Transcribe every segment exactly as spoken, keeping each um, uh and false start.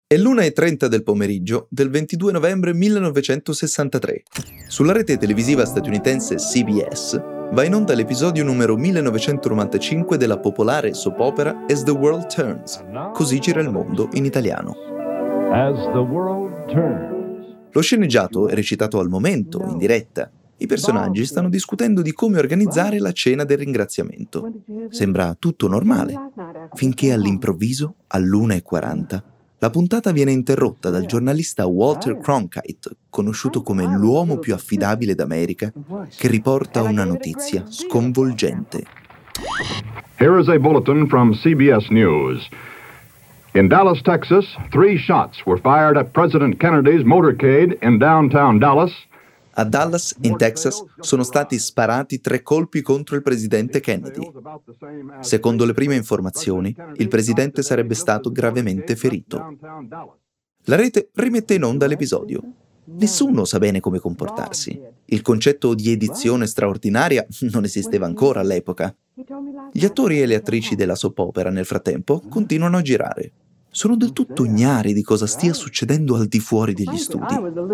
È l'una e trenta del pomeriggio del ventidue novembre millenovecentosessantatré. Sulla rete televisiva statunitense C B S va in onda l'episodio numero millenovecentonovantacinque della popolare soap opera As the World Turns, Così gira il mondo in italiano. As the world turns. Lo sceneggiato è recitato al momento, in diretta. I personaggi stanno discutendo di come organizzare la cena del ringraziamento. Sembra tutto normale, finché all'improvviso, all'una e quaranta, la puntata viene interrotta dal giornalista Walter Cronkite, conosciuto come l'uomo più affidabile d'America, che riporta una notizia sconvolgente. Here is a bulletin from C B S News. In Dallas, Texas, three shots were fired at President Kennedy's motorcade in downtown Dallas. A Dallas, in Texas, sono stati sparati tre colpi contro il presidente Kennedy. Secondo le prime informazioni, il presidente sarebbe stato gravemente ferito. La rete rimette in onda l'episodio. Nessuno sa bene come comportarsi. Il concetto di edizione straordinaria non esisteva ancora all'epoca. Gli attori e le attrici della soap opera, nel frattempo, continuano a girare. Sono del tutto ignari di cosa stia succedendo al di fuori degli studi.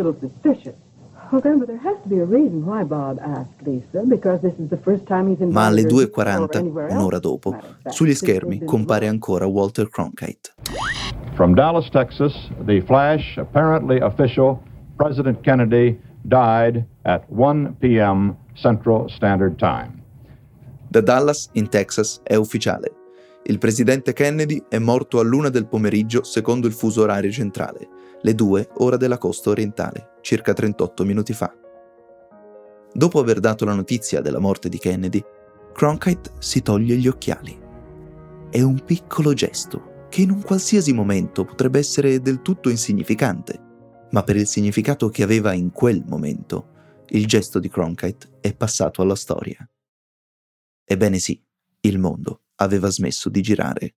Ma alle due e quaranta, un'ora dopo, sugli schermi compare ancora Walter Cronkite. From Dallas, Texas, the flash, apparently official, President Kennedy died at one p.m. Central Standard Time. Da Dallas, in Texas, è ufficiale. Il presidente Kennedy è morto all'una del pomeriggio secondo il fuso orario centrale, le due ora della costa orientale, circa trentotto minuti fa. Dopo aver dato la notizia della morte di Kennedy, Cronkite si toglie gli occhiali. È un piccolo gesto che in un qualsiasi momento potrebbe essere del tutto insignificante, ma per il significato che aveva in quel momento, il gesto di Cronkite è passato alla storia. Ebbene sì, il mondo aveva smesso di girare.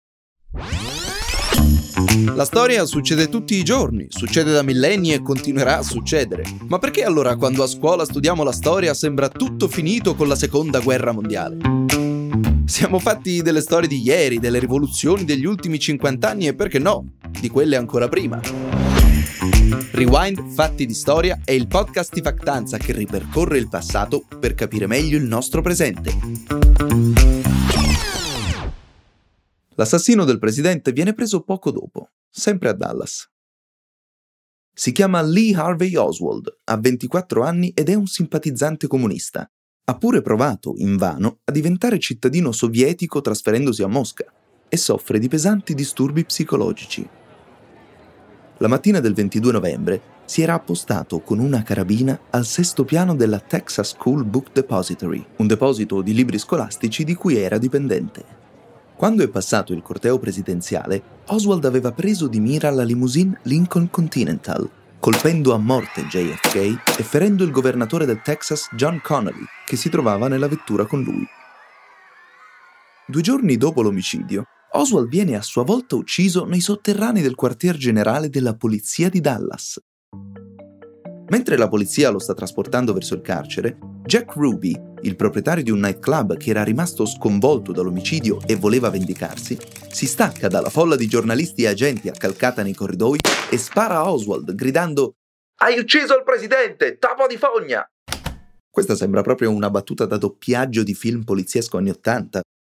La storia succede tutti i giorni, succede da millenni e continuerà a succedere. Ma perché allora quando a scuola studiamo la storia sembra tutto finito con la seconda guerra mondiale? Siamo fatti delle storie di ieri, delle rivoluzioni degli ultimi cinquanta anni e perché no, di quelle ancora prima. Rewind Fatti di Storia è il podcast di Factanza che ripercorre il passato per capire meglio il nostro presente. L'assassino del presidente viene preso poco dopo, sempre a Dallas. Si chiama Lee Harvey Oswald, ha ventiquattro anni ed è un simpatizzante comunista. Ha pure provato, invano, a diventare cittadino sovietico trasferendosi a Mosca e soffre di pesanti disturbi psicologici. La mattina del ventidue novembre si era appostato con una carabina al sesto piano della Texas School Book Depository, un deposito di libri scolastici di cui era dipendente. Quando è passato il corteo presidenziale, Oswald aveva preso di mira la limousine Lincoln Continental, colpendo a morte J F K e ferendo il governatore del Texas John Connally, che si trovava nella vettura con lui. Due giorni dopo l'omicidio, Oswald viene a sua volta ucciso nei sotterranei del quartier generale della polizia di Dallas. Mentre la polizia lo sta trasportando verso il carcere, Jack Ruby, il proprietario di un nightclub che era rimasto sconvolto dall'omicidio e voleva vendicarsi, si stacca dalla folla di giornalisti e agenti accalcata nei corridoi e spara a Oswald gridando «Hai ucciso il presidente, topo di fogna!» Questa sembra proprio una battuta da doppiaggio di film poliziesco anni ottanta.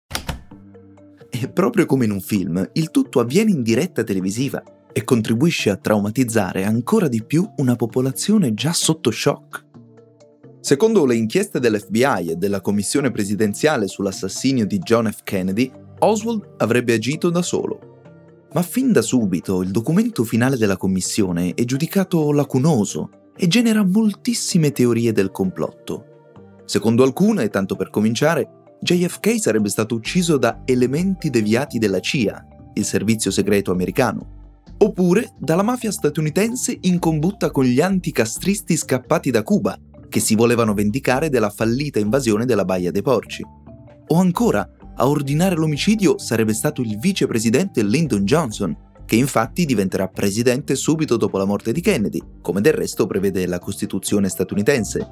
E proprio come in un film, il tutto avviene in diretta televisiva e contribuisce a traumatizzare ancora di più una popolazione già sotto shock. Secondo le inchieste dell'F B I e della Commissione presidenziale sull'assassinio di John F. Kennedy, Oswald avrebbe agito da solo. Ma fin da subito il documento finale della commissione è giudicato lacunoso e genera moltissime teorie del complotto. Secondo alcune, tanto per cominciare, J F K sarebbe stato ucciso da elementi deviati della C I A, il servizio segreto americano, oppure dalla mafia statunitense in combutta con gli anticastristi scappati da Cuba, che si volevano vendicare della fallita invasione della Baia dei Porci. O ancora, a ordinare l'omicidio sarebbe stato il vicepresidente Lyndon Johnson, che infatti diventerà presidente subito dopo la morte di Kennedy, come del resto prevede la Costituzione statunitense.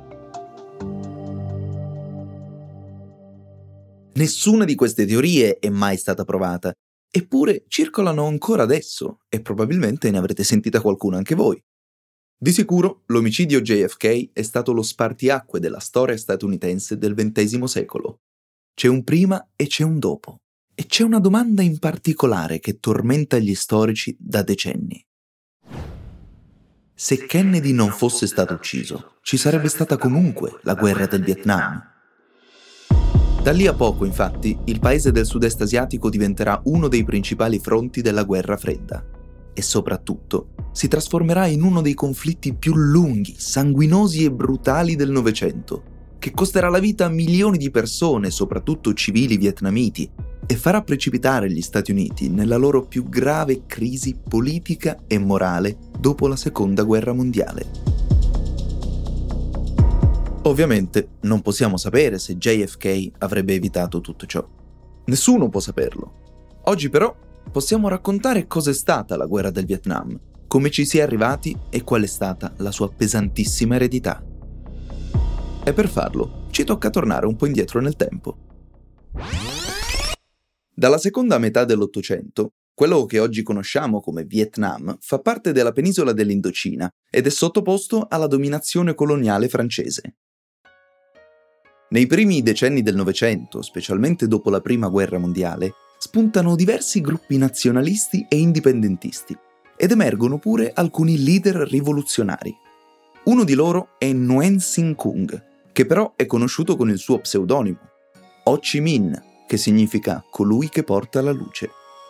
Nessuna di queste teorie è mai stata provata, eppure circolano ancora adesso e probabilmente ne avrete sentita qualcuno anche voi. Di sicuro l'omicidio J F K è stato lo spartiacque della storia statunitense del ventesimo secolo. C'è un prima e c'è un dopo. E c'è una domanda in particolare che tormenta gli storici da decenni. Se Kennedy non fosse stato ucciso, ci sarebbe stata comunque la guerra del Vietnam? Da lì a poco, infatti, il paese del sud-est asiatico diventerà uno dei principali fronti della guerra fredda. E soprattutto si trasformerà in uno dei conflitti più lunghi, sanguinosi e brutali del Novecento, che costerà la vita a milioni di persone, soprattutto civili vietnamiti, e farà precipitare gli Stati Uniti nella loro più grave crisi politica e morale dopo la Seconda Guerra Mondiale. Ovviamente non possiamo sapere se J F K avrebbe evitato tutto ciò. Nessuno può saperlo. Oggi però possiamo raccontare cos'è stata la guerra del Vietnam, come ci si è arrivati e qual è stata la sua pesantissima eredità. E per farlo ci tocca tornare un po' indietro nel tempo. Dalla seconda metà dell'Ottocento, quello che oggi conosciamo come Vietnam fa parte della penisola dell'Indocina ed è sottoposto alla dominazione coloniale francese. Nei primi decenni del Novecento, specialmente dopo la Prima Guerra Mondiale, spuntano diversi gruppi nazionalisti e indipendentisti ed emergono pure alcuni leader rivoluzionari. Uno di loro è Nguyen Sinh Cung, che però è conosciuto con il suo pseudonimo, Ho Chi Minh, che significa colui che porta la luce.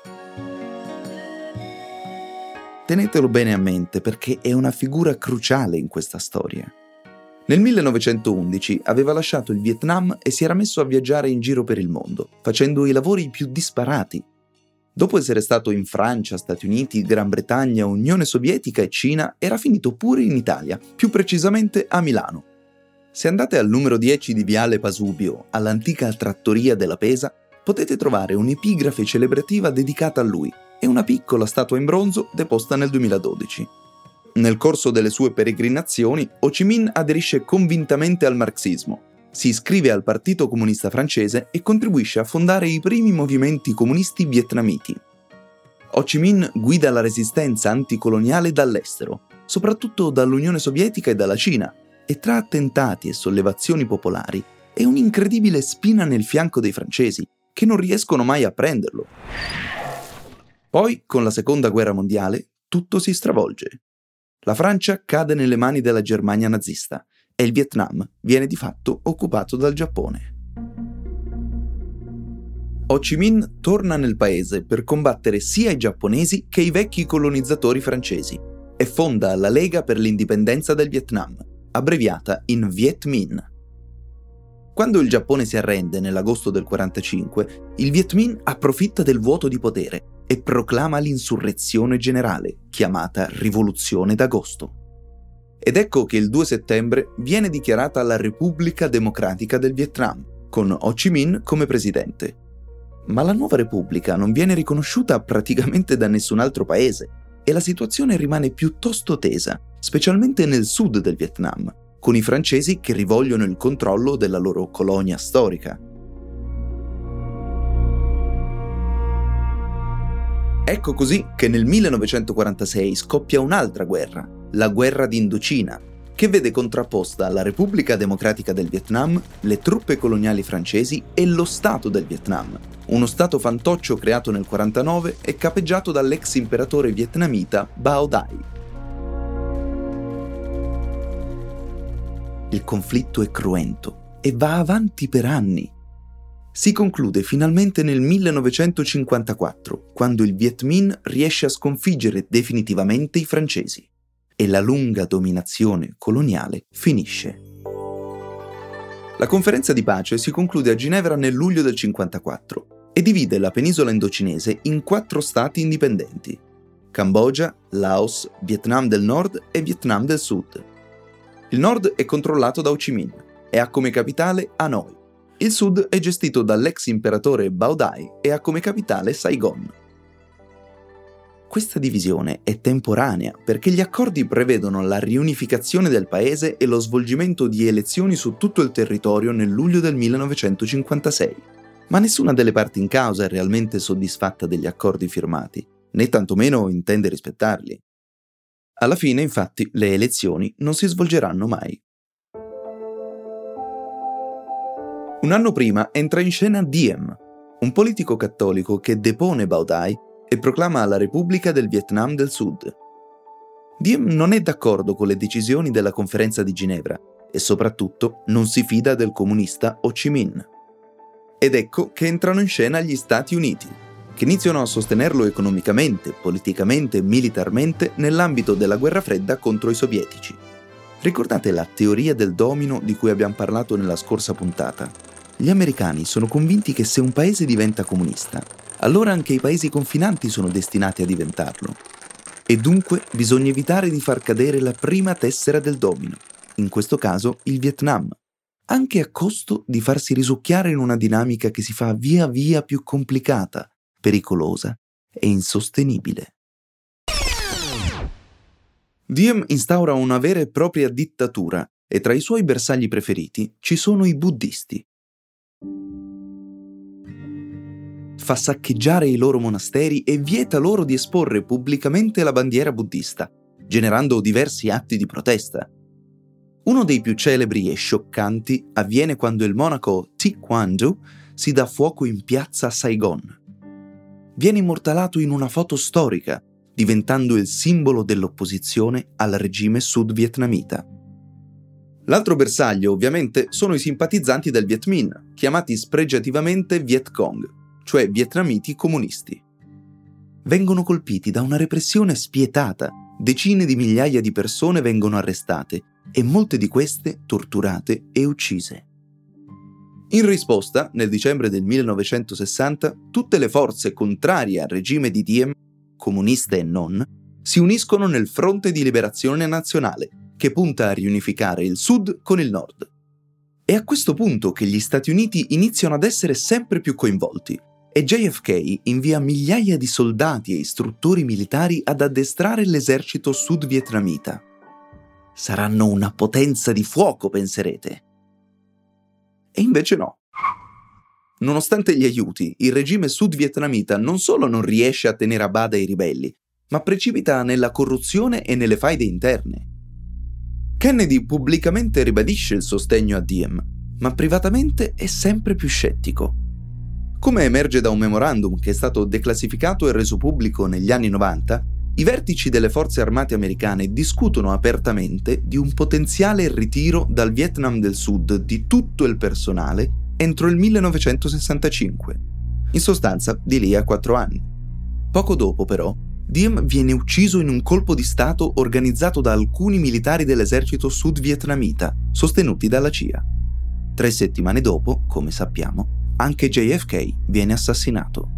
Tenetelo bene a mente perché è una figura cruciale in questa storia. Nel millenovecentoundici aveva lasciato il Vietnam e si era messo a viaggiare in giro per il mondo, facendo i lavori più disparati. Dopo essere stato in Francia, Stati Uniti, Gran Bretagna, Unione Sovietica e Cina, era finito pure in Italia, più precisamente a Milano. Se andate al numero dieci di Viale Pasubio, all'antica trattoria della Pesa, potete trovare un'epigrafe celebrativa dedicata a lui e una piccola statua in bronzo deposta nel duemiladodici. Nel corso delle sue peregrinazioni, Ho Chi Minh aderisce convintamente al marxismo, si iscrive al Partito Comunista Francese e contribuisce a fondare i primi movimenti comunisti vietnamiti. Ho Chi Minh guida la resistenza anticoloniale dall'estero, soprattutto dall'Unione Sovietica e dalla Cina, e tra attentati e sollevazioni popolari è un'incredibile spina nel fianco dei francesi, che non riescono mai a prenderlo. Poi, con la Seconda Guerra Mondiale, tutto si stravolge. La Francia cade nelle mani della Germania nazista e il Vietnam viene di fatto occupato dal Giappone. Ho Chi Minh torna nel paese per combattere sia i giapponesi che i vecchi colonizzatori francesi e fonda la Lega per l'indipendenza del Vietnam, abbreviata in Viet Minh. Quando il Giappone si arrende nell'agosto del quarantacinque, il Viet Minh approfitta del vuoto di potere e proclama l'insurrezione generale, chiamata Rivoluzione d'Agosto. Ed ecco che il due settembre viene dichiarata la Repubblica Democratica del Vietnam, con Ho Chi Minh come presidente. Ma la nuova Repubblica non viene riconosciuta praticamente da nessun altro paese e la situazione rimane piuttosto tesa, specialmente nel sud del Vietnam, con i francesi che rivogliono il controllo della loro colonia storica. Ecco così che nel millenovecentoquarantasei scoppia un'altra guerra, la guerra d'Indocina, che vede contrapposta alla Repubblica Democratica del Vietnam, le truppe coloniali francesi e lo Stato del Vietnam, uno stato fantoccio creato nel quarantanove e capeggiato dall'ex imperatore vietnamita Bao Dai. Il conflitto è cruento e va avanti per anni. Si conclude finalmente nel millenovecentocinquantaquattro, quando il Viet Minh riesce a sconfiggere definitivamente i francesi e la lunga dominazione coloniale finisce. La conferenza di pace si conclude a Ginevra nel luglio del cinquantaquattro e divide la penisola indocinese in quattro stati indipendenti: Cambogia, Laos, Vietnam del Nord e Vietnam del Sud. Il nord è controllato da Ho Chi Minh e ha come capitale Hanoi. Il sud è gestito dall'ex imperatore Bao Dai e ha come capitale Saigon. Questa divisione è temporanea perché gli accordi prevedono la riunificazione del paese e lo svolgimento di elezioni su tutto il territorio nel luglio del millenovecentocinquantasei. Ma nessuna delle parti in causa è realmente soddisfatta degli accordi firmati, né tantomeno intende rispettarli. Alla fine, infatti, le elezioni non si svolgeranno mai. Un anno prima entra in scena Diem, un politico cattolico che depone Bảo Đại e proclama la Repubblica del Vietnam del Sud. Diem non è d'accordo con le decisioni della conferenza di Ginevra e soprattutto non si fida del comunista Ho Chi Minh. Ed ecco che entrano in scena gli Stati Uniti, che iniziano a sostenerlo economicamente, politicamente e militarmente nell'ambito della guerra fredda contro i sovietici. Ricordate la teoria del domino di cui abbiamo parlato nella scorsa puntata? Gli americani sono convinti che se un paese diventa comunista, allora anche i paesi confinanti sono destinati a diventarlo. E dunque bisogna evitare di far cadere la prima tessera del domino, in questo caso il Vietnam, anche a costo di farsi risucchiare in una dinamica che si fa via via più complicata, pericolosa e insostenibile. Diem instaura una vera e propria dittatura e tra i suoi bersagli preferiti ci sono i buddisti. Fa saccheggiare i loro monasteri e vieta loro di esporre pubblicamente la bandiera buddista, generando diversi atti di protesta. Uno dei più celebri e scioccanti avviene quando il monaco Thi Quang Du si dà fuoco in piazza Saigon. Viene immortalato in una foto storica, diventando il simbolo dell'opposizione al regime sud-vietnamita. L'altro bersaglio, ovviamente, sono i simpatizzanti del Viet Minh, chiamati spregiativamente Viet Cong, cioè vietnamiti comunisti. Vengono colpiti da una repressione spietata, decine di migliaia di persone vengono arrestate e molte di queste torturate e uccise. In risposta, nel dicembre del millenovecentosessanta, tutte le forze contrarie al regime di Diem, comuniste e non, si uniscono nel Fronte di Liberazione Nazionale, che punta a riunificare il Sud con il Nord. È a questo punto che gli Stati Uniti iniziano ad essere sempre più coinvolti e J F K invia migliaia di soldati e istruttori militari ad addestrare l'esercito sud-vietnamita. Saranno una potenza di fuoco, penserete. E invece no. Nonostante gli aiuti, il regime sud-vietnamita non solo non riesce a tenere a bada i ribelli, ma precipita nella corruzione e nelle faide interne. Kennedy pubblicamente ribadisce il sostegno a Diem, ma privatamente è sempre più scettico. Come emerge da un memorandum che è stato declassificato e reso pubblico negli anni novanta, i vertici delle forze armate americane discutono apertamente di un potenziale ritiro dal Vietnam del Sud di tutto il personale entro il millenovecentosessantacinque. In sostanza, di lì a quattro anni. Poco dopo, però, Diem viene ucciso in un colpo di stato organizzato da alcuni militari dell'esercito sud-vietnamita, sostenuti dalla C I A. Tre settimane dopo, come sappiamo, anche J F K viene assassinato.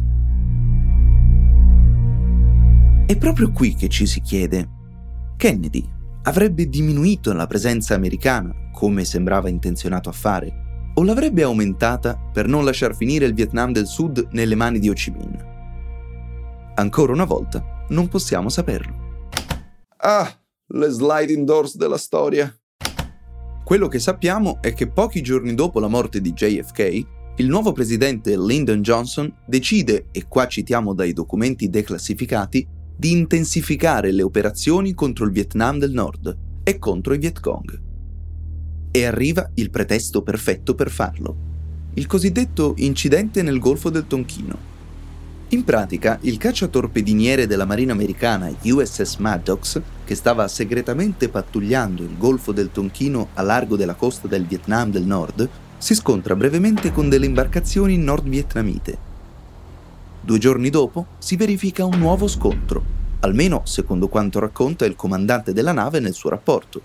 È proprio qui che ci si chiede: Kennedy avrebbe diminuito la presenza americana, come sembrava intenzionato a fare, o l'avrebbe aumentata per non lasciar finire il Vietnam del Sud nelle mani di Ho Chi Minh? Ancora una volta, non possiamo saperlo. Ah, le sliding doors della storia. Quello che sappiamo è che pochi giorni dopo la morte di J F K, il nuovo presidente Lyndon Johnson decide, e qua citiamo dai documenti declassificati, di intensificare le operazioni contro il Vietnam del Nord e contro i Viet Cong. E arriva il pretesto perfetto per farlo: il cosiddetto incidente nel Golfo del Tonchino. In pratica, il cacciatorpediniere della Marina americana U S S Maddox, che stava segretamente pattugliando il Golfo del Tonchino a largo della costa del Vietnam del Nord, si scontra brevemente con delle imbarcazioni nord-vietnamite. Due giorni dopo si verifica un nuovo scontro, almeno secondo quanto racconta il comandante della nave nel suo rapporto.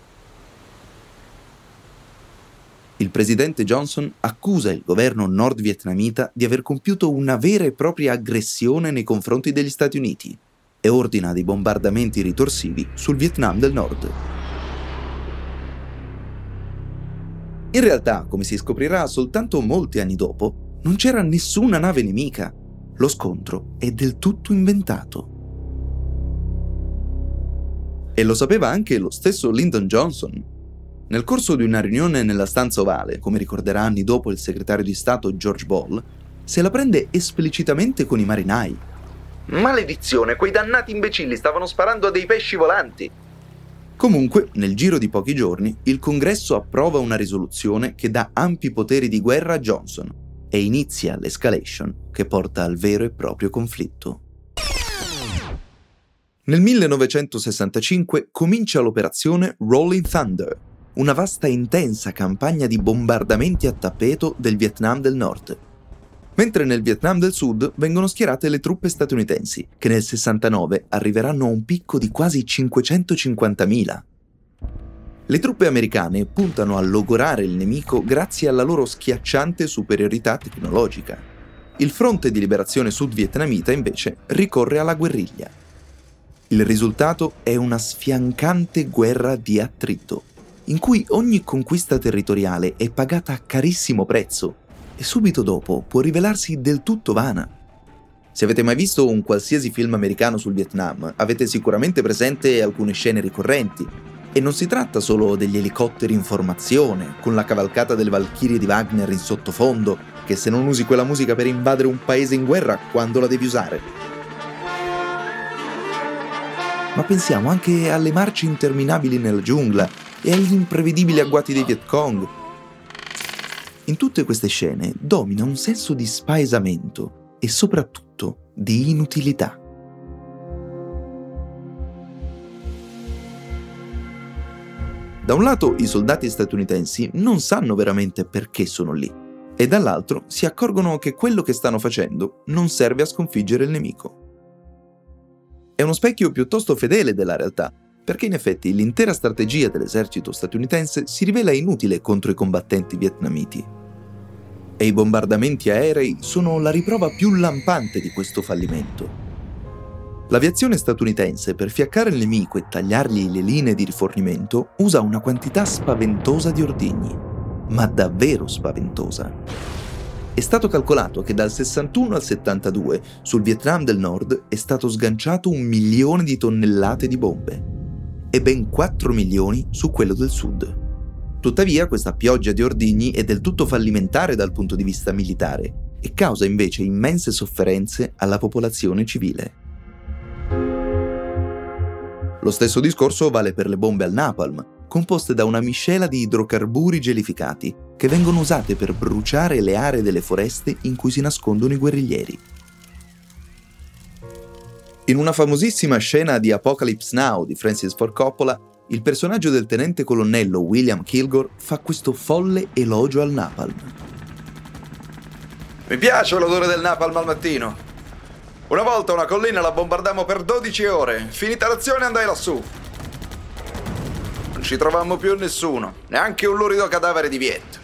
Il presidente Johnson accusa il governo nord-vietnamita di aver compiuto una vera e propria aggressione nei confronti degli Stati Uniti e ordina dei bombardamenti ritorsivi sul Vietnam del Nord. In realtà, come si scoprirà soltanto molti anni dopo, non c'era nessuna nave nemica. Lo scontro è del tutto inventato. E lo sapeva anche lo stesso Lyndon Johnson. Nel corso di una riunione nella stanza ovale, come ricorderà anni dopo il segretario di Stato George Ball, se la prende esplicitamente con i marinai. Maledizione, quei dannati imbecilli stavano sparando a dei pesci volanti. Comunque, nel giro di pochi giorni, il Congresso approva una risoluzione che dà ampi poteri di guerra a Johnson e inizia l'escalation che porta al vero e proprio conflitto. Nel millenovecentosessantacinque comincia l'operazione Rolling Thunder, una vasta e intensa campagna di bombardamenti a tappeto del Vietnam del Nord. Mentre nel Vietnam del Sud vengono schierate le truppe statunitensi, che nel sessantanove arriveranno a un picco di quasi cinquecentocinquantamila. Le truppe americane puntano a logorare il nemico grazie alla loro schiacciante superiorità tecnologica. Il fronte di liberazione sudvietnamita, invece, ricorre alla guerriglia. Il risultato è una sfiancante guerra di attrito, in cui ogni conquista territoriale è pagata a carissimo prezzo e subito dopo può rivelarsi del tutto vana. Se avete mai visto un qualsiasi film americano sul Vietnam, avete sicuramente presente alcune scene ricorrenti. E non si tratta solo degli elicotteri in formazione, con la cavalcata delle Valchirie di Wagner in sottofondo, che se non usi quella musica per invadere un paese in guerra, quando la devi usare? Ma pensiamo anche alle marce interminabili nella giungla e agli imprevedibili agguati dei Viet Cong. In tutte queste scene domina un senso di spaesamento e soprattutto di inutilità. Da un lato i soldati statunitensi non sanno veramente perché sono lì, e dall'altro si accorgono che quello che stanno facendo non serve a sconfiggere il nemico. È uno specchio piuttosto fedele della realtà, perché in effetti l'intera strategia dell'esercito statunitense si rivela inutile contro i combattenti vietnamiti. E i bombardamenti aerei sono la riprova più lampante di questo fallimento. L'aviazione statunitense, per fiaccare il nemico e tagliargli le linee di rifornimento, usa una quantità spaventosa di ordigni, ma davvero spaventosa. È stato calcolato che dal sessantuno al settantadue sul Vietnam del Nord è stato sganciato un milione di tonnellate di bombe e ben quattro milioni su quello del Sud. Tuttavia, questa pioggia di ordigni è del tutto fallimentare dal punto di vista militare e causa invece immense sofferenze alla popolazione civile. Lo stesso discorso vale per le bombe al napalm, composte da una miscela di idrocarburi gelificati che vengono usate per bruciare le aree delle foreste in cui si nascondono i guerriglieri. In una famosissima scena di Apocalypse Now di Francis Ford Coppola, il personaggio del tenente colonnello William Kilgore fa questo folle elogio al napalm. Mi piace l'odore del napalm al mattino. Una volta una collina la bombardammo per dodici ore. Finita l'azione andai lassù. Non ci trovammo più nessuno, neanche un lurido cadavere di Viet.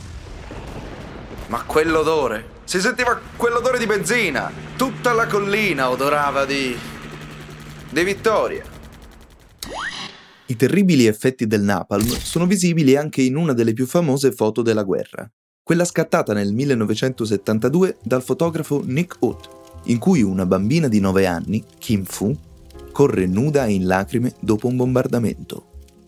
Ma quell'odore, si sentiva quell'odore di benzina. Tutta la collina odorava di... di vittoria. I terribili effetti del napalm sono visibili anche in una delle più famose foto della guerra, quella scattata nel millenovecentosettantadue dal fotografo Nick Ut, in cui una bambina di nove anni, Kim Fu, corre nuda e in lacrime dopo un bombardamento.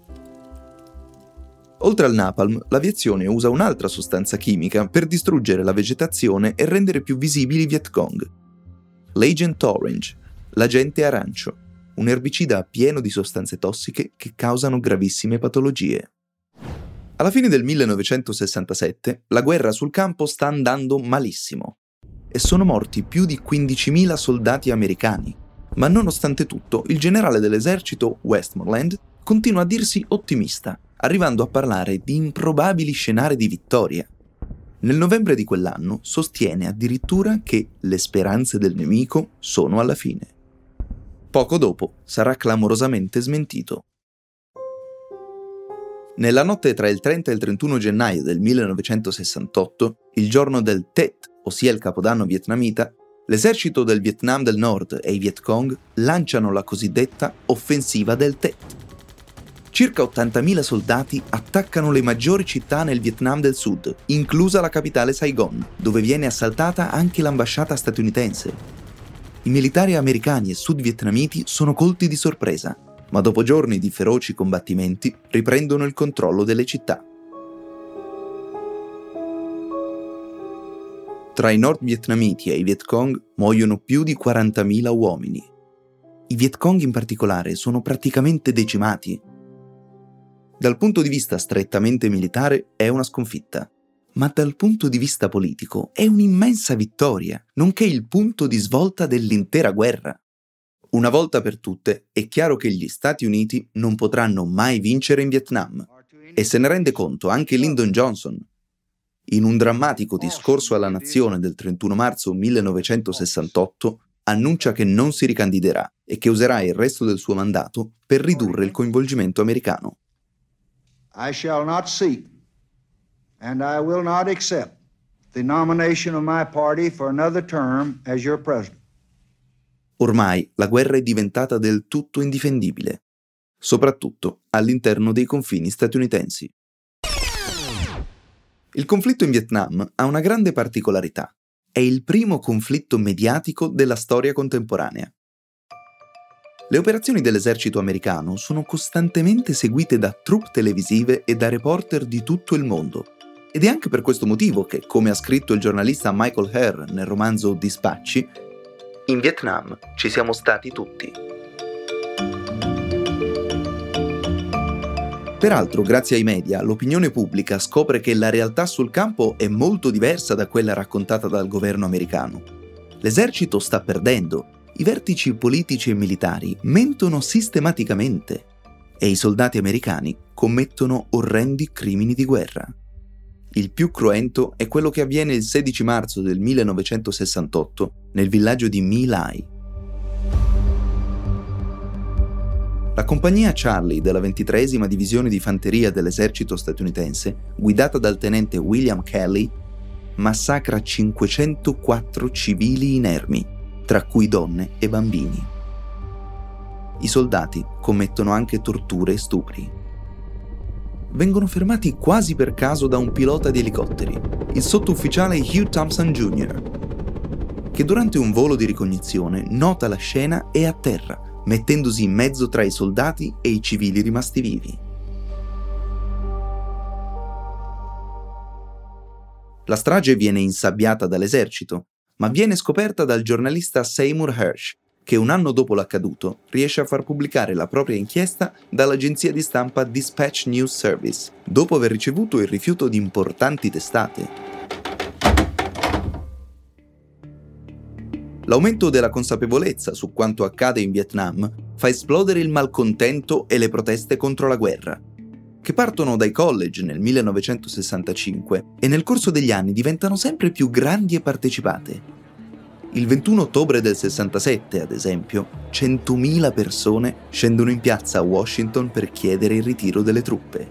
Oltre al napalm, l'aviazione usa un'altra sostanza chimica per distruggere la vegetazione e rendere più visibili i Viet Cong. L'Agent Orange, l'agente arancio, un erbicida pieno di sostanze tossiche che causano gravissime patologie. Alla fine del millenovecentosessantasette, la guerra sul campo sta andando malissimo e sono morti più di quindicimila soldati americani, ma nonostante tutto il generale dell'esercito Westmoreland continua a dirsi ottimista, arrivando a parlare di improbabili scenari di vittoria. Nel novembre di quell'anno sostiene addirittura che le speranze del nemico sono alla fine. Poco dopo sarà clamorosamente smentito. Nella notte tra il trenta e il trentuno gennaio del millenovecentosessantotto, il giorno del Tet, ossia il Capodanno vietnamita, l'esercito del Vietnam del Nord e i Viet Cong lanciano la cosiddetta offensiva del Tet. Circa ottantamila soldati attaccano le maggiori città nel Vietnam del Sud, inclusa la capitale Saigon, dove viene assaltata anche l'ambasciata statunitense. I militari americani e sudvietnamiti sono colti di sorpresa ma dopo giorni di feroci combattimenti riprendono il controllo delle città. Tra i nordvietnamiti e i Viet Cong muoiono più di quarantamila uomini. I Viet Cong in particolare sono praticamente decimati. Dal punto di vista strettamente militare è una sconfitta, ma dal punto di vista politico è un'immensa vittoria, nonché il punto di svolta dell'intera guerra. Una volta per tutte è chiaro che gli Stati Uniti non potranno mai vincere in Vietnam, e se ne rende conto anche Lyndon Johnson. In un drammatico discorso alla nazione del trentuno marzo millenovecentosessantotto annuncia che non si ricandiderà e che userà il resto del suo mandato per ridurre il coinvolgimento americano. I shall not seek and I will not accept the nomination of my party for another term as your president. Ormai la guerra è diventata del tutto indifendibile, soprattutto all'interno dei confini statunitensi. Il conflitto in Vietnam ha una grande particolarità. È il primo conflitto mediatico della storia contemporanea. Le operazioni dell'esercito americano sono costantemente seguite da troupe televisive e da reporter di tutto il mondo. Ed è anche per questo motivo che, come ha scritto il giornalista Michael Herr nel romanzo Dispacci, in Vietnam ci siamo stati tutti. Peraltro, grazie ai media, l'opinione pubblica scopre che la realtà sul campo è molto diversa da quella raccontata dal governo americano. L'esercito sta perdendo, i vertici politici e militari mentono sistematicamente e i soldati americani commettono orrendi crimini di guerra. Il più cruento è quello che avviene il sedici marzo del millenovecentosessantotto nel villaggio di My Lai. La compagnia Charlie della ventitreesima divisione di fanteria dell'esercito statunitense, guidata dal tenente William Kelly, massacra cinquecentoquattro civili inermi, tra cui donne e bambini. I soldati commettono anche torture e stupri. Vengono fermati quasi per caso da un pilota di elicotteri, il sottufficiale Hugh Thompson Junior, che durante un volo di ricognizione nota la scena e atterra, mettendosi in mezzo tra i soldati e i civili rimasti vivi. La strage viene insabbiata dall'esercito, ma viene scoperta dal giornalista Seymour Hersh, che un anno dopo l'accaduto riesce a far pubblicare la propria inchiesta dall'agenzia di stampa Dispatch News Service, dopo aver ricevuto il rifiuto di importanti testate. L'aumento della consapevolezza su quanto accade in Vietnam fa esplodere il malcontento e le proteste contro la guerra, che partono dai college nel millenovecentosessantacinque e nel corso degli anni diventano sempre più grandi e partecipate. Il ventuno ottobre del sessantasette, ad esempio, centomila persone scendono in piazza a Washington per chiedere il ritiro delle truppe.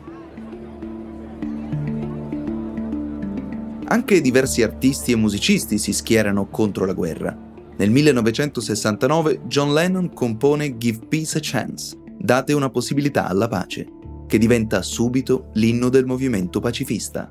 Anche diversi artisti e musicisti si schierano contro la guerra. Nel millenovecentosessantanove John Lennon compone Give Peace a Chance, date una possibilità alla pace, che diventa subito l'inno del movimento pacifista.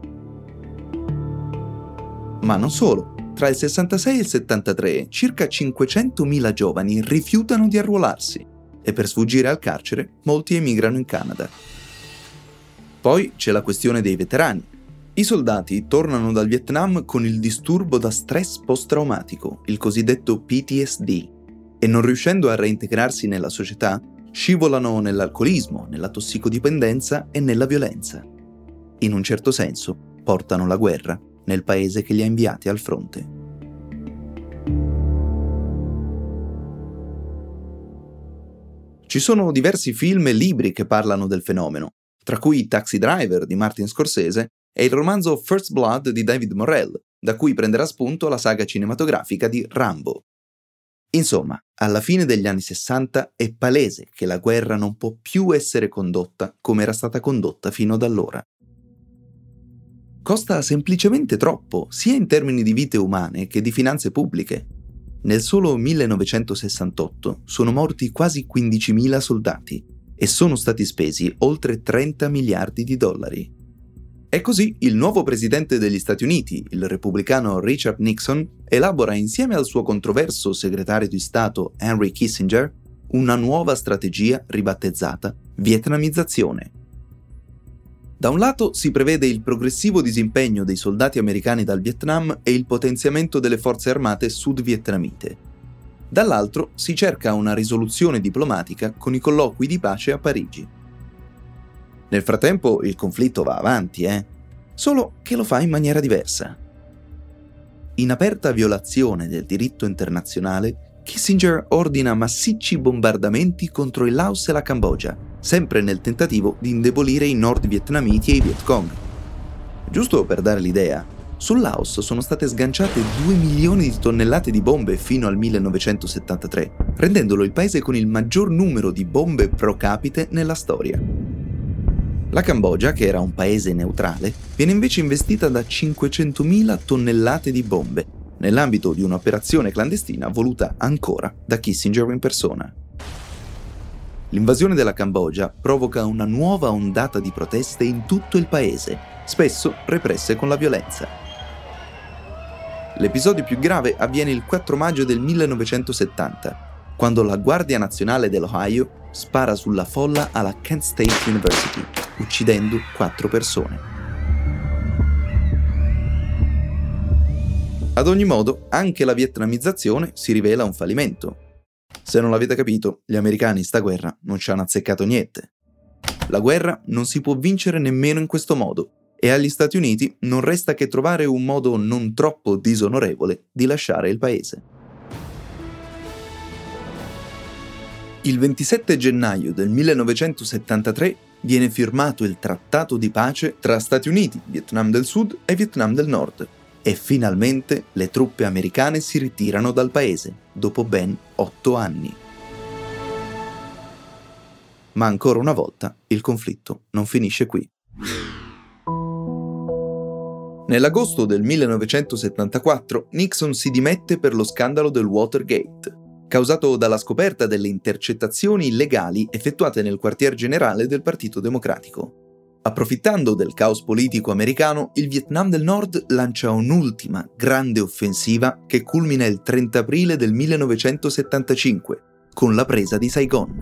Ma non solo. Tra il sessantasei e il settantatré circa cinquecentomila giovani rifiutano di arruolarsi e per sfuggire al carcere molti emigrano in Canada. Poi c'è la questione dei veterani. I soldati tornano dal Vietnam con il disturbo da stress post-traumatico, il cosiddetto P T S D, e non riuscendo a reintegrarsi nella società, scivolano nell'alcolismo, nella tossicodipendenza e nella violenza. In un certo senso, portano la guerra nel paese che li ha inviati al fronte. Ci sono diversi film e libri che parlano del fenomeno, tra cui Taxi Driver di Martin Scorsese e il romanzo First Blood di David Morrell, da cui prenderà spunto la saga cinematografica di Rambo. Insomma, alla fine degli anni sessanta è palese che la guerra non può più essere condotta come era stata condotta fino ad allora. Costa semplicemente troppo, sia in termini di vite umane che di finanze pubbliche. Nel solo millenovecentosessantotto sono morti quasi quindicimila soldati e sono stati spesi oltre trenta miliardi di dollari. E così il nuovo presidente degli Stati Uniti, il repubblicano Richard Nixon, elabora insieme al suo controverso segretario di Stato Henry Kissinger una nuova strategia ribattezzata vietnamizzazione. Da un lato si prevede il progressivo disimpegno dei soldati americani dal Vietnam e il potenziamento delle forze armate sud-vietnamite. Dall'altro si cerca una risoluzione diplomatica con i colloqui di pace a Parigi. Nel frattempo il conflitto va avanti, eh? Solo che lo fa in maniera diversa. In aperta violazione del diritto internazionale, Kissinger ordina massicci bombardamenti contro il Laos e la Cambogia, sempre nel tentativo di indebolire i nord-vietnamiti e i Viet Cong. Giusto per dare l'idea, sul Laos sono state sganciate due milioni di tonnellate di bombe fino al millenovecentosettantatré, rendendolo il paese con il maggior numero di bombe pro capite nella storia. La Cambogia, che era un paese neutrale, viene invece investita da cinquecentomila tonnellate di bombe, nell'ambito di un'operazione clandestina voluta ancora da Kissinger in persona. L'invasione della Cambogia provoca una nuova ondata di proteste in tutto il paese, spesso represse con la violenza. L'episodio più grave avviene il quattro maggio del millenovecentosettanta, quando la Guardia Nazionale dell'Ohio spara sulla folla alla Kent State University, uccidendo quattro persone. Ad ogni modo, anche la vietnamizzazione si rivela un fallimento. Se non l'avete capito, gli americani in sta guerra non ci hanno azzeccato niente. La guerra non si può vincere nemmeno in questo modo, e agli Stati Uniti non resta che trovare un modo non troppo disonorevole di lasciare il paese. Il ventisette gennaio del millenovecentosettantatré viene firmato il trattato di pace tra Stati Uniti, Vietnam del Sud e Vietnam del Nord, e finalmente le truppe americane si ritirano dal paese, dopo ben otto anni. Ma ancora una volta il conflitto non finisce qui. Nell'agosto del millenovecentosettantaquattro Nixon si dimette per lo scandalo del Watergate, causato dalla scoperta delle intercettazioni illegali effettuate nel quartier generale del Partito Democratico. Approfittando del caos politico americano, il Vietnam del Nord lancia un'ultima grande offensiva che culmina il trenta aprile del millenovecentosettantacinque, con la presa di Saigon.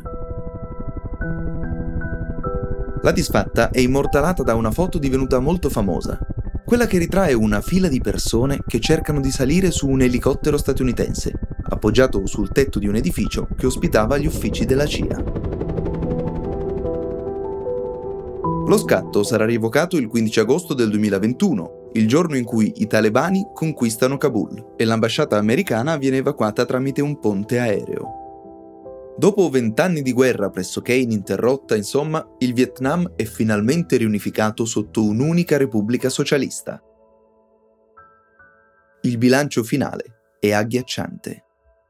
La disfatta è immortalata da una foto divenuta molto famosa, quella che ritrae una fila di persone che cercano di salire su un elicottero statunitense, appoggiato sul tetto di un edificio che ospitava gli uffici della C I A. Lo scatto sarà rievocato il quindici agosto del duemilaventuno, il giorno in cui i talebani conquistano Kabul e l'ambasciata americana viene evacuata tramite un ponte aereo. Dopo vent'anni di guerra pressoché ininterrotta, insomma, il Vietnam è finalmente riunificato sotto un'unica repubblica socialista. Il bilancio finale è agghiacciante.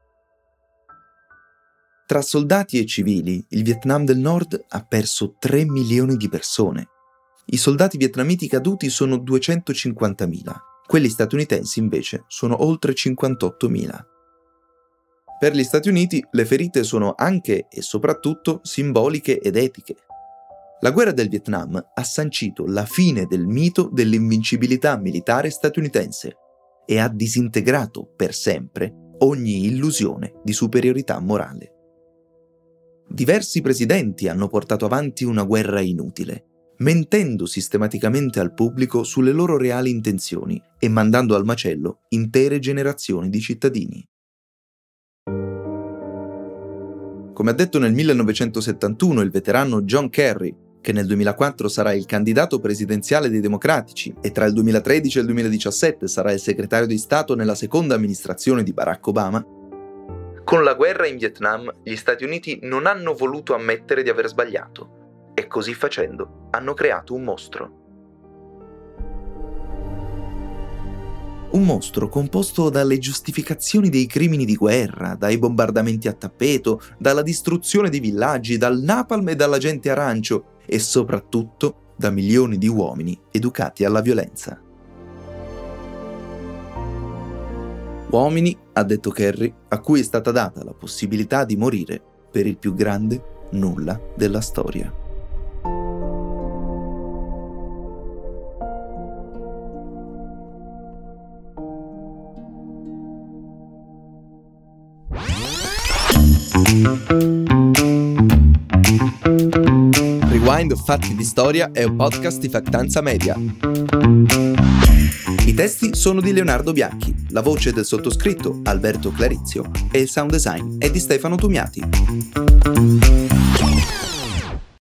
Tra soldati e civili, il Vietnam del Nord ha perso tre milioni di persone. I soldati vietnamiti caduti sono duecentocinquantamila, quelli statunitensi invece sono oltre cinquantottomila. Per gli Stati Uniti le ferite sono anche e soprattutto simboliche ed etiche. La guerra del Vietnam ha sancito la fine del mito dell'invincibilità militare statunitense e ha disintegrato per sempre ogni illusione di superiorità morale. Diversi presidenti hanno portato avanti una guerra inutile, mentendo sistematicamente al pubblico sulle loro reali intenzioni e mandando al macello intere generazioni di cittadini. Come ha detto nel millenovecentosettantuno il veterano John Kerry, che nel duemilaquattro sarà il candidato presidenziale dei Democratici e tra il duemilatredici e il duemiladiciassette sarà il segretario di Stato nella seconda amministrazione di Barack Obama, con la guerra in Vietnam gli Stati Uniti non hanno voluto ammettere di aver sbagliato e così facendo hanno creato un mostro. Un mostro composto dalle giustificazioni dei crimini di guerra, dai bombardamenti a tappeto, dalla distruzione di villaggi, dal napalm e dall'agente arancio e soprattutto da milioni di uomini educati alla violenza. Uomini, ha detto Kerry, a cui è stata data la possibilità di morire per il più grande nulla della storia. Thank you. Rewind Fatti di Storia è un podcast di Factanza Media. I testi sono di Leonardo Bianchi, la voce del sottoscritto Alberto Clarizio e il sound design è di Stefano Tumiati.